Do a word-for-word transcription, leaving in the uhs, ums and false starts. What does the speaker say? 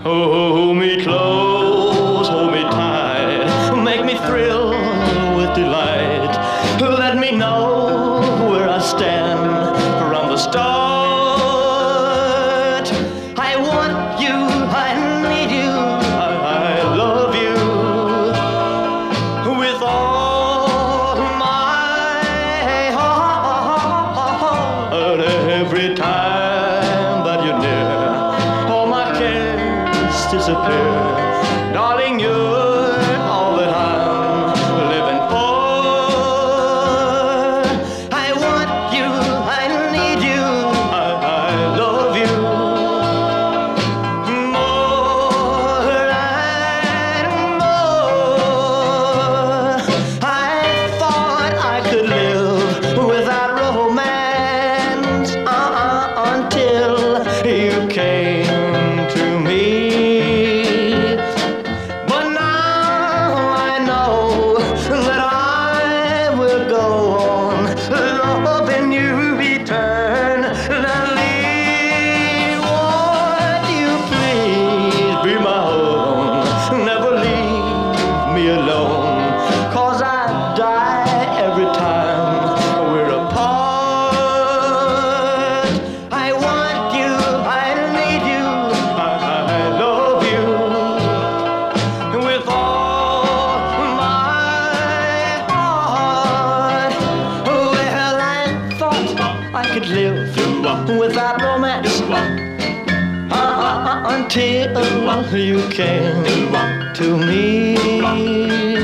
Hold me close, hold me tight, make me thrill with delight. Let me know where I stand from the start. I want you, I need you, I, I love you with all my heart. Every time that you're near, all my cares disappear. Darling, you're all that I'm living for. I want you, I need you, I, I love you more and more. I thought I could live without romance uh-uh, until you came to me. But now I know that I will go on loving you eternally. Won't you please be my own? Never leave me alone, 'cause I die every time we're apart. I want you, I need you, I, I love you with all my heart. Well, I thought I could live without romance uh-uh, until you came to me.